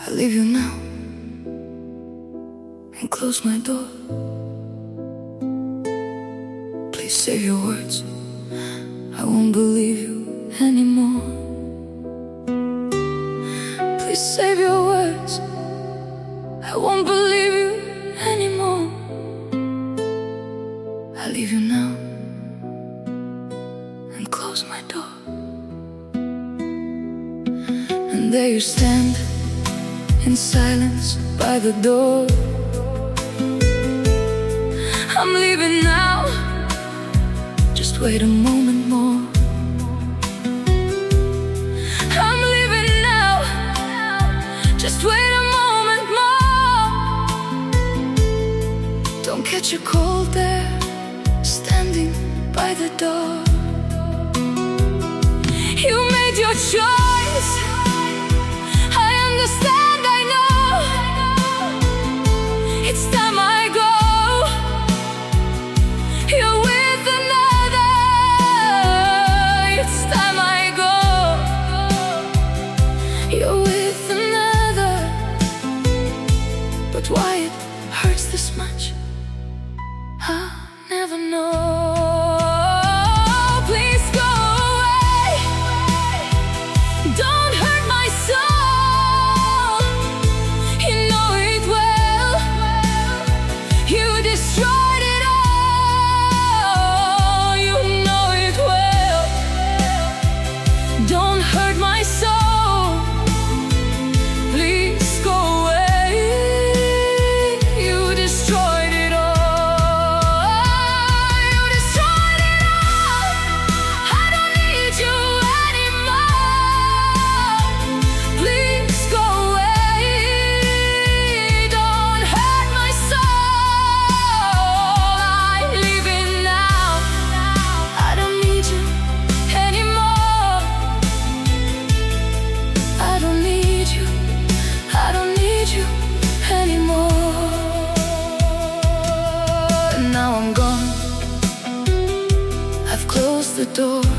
I leave you now and close my door. Please save your words, I won't believe you anymore. Please save your words, I won't believe you anymore. I leave you now and close my door. And there you stand in silence by the door. I'm leaving now, just wait a moment more. I'm leaving now, just wait a moment more. Don't catch a cold there, standing by the door. You made your choice, I understand, I know. It's time I go. You're with another. It's time I go. You're with another. But why it hurts this much, I'll never know. Please go away, don't hurt my soul. You know it well, you destroyed it all. You know it well, don't hurt my soul. Please go away, you destroyed it all. You destroyed it all. I don't need you anymore. Please go away, don't hurt my soul. I'm leaving now, I don't need you anymore. I don't need you, I don't need you anymore. And now I'm gone, I've closed the door.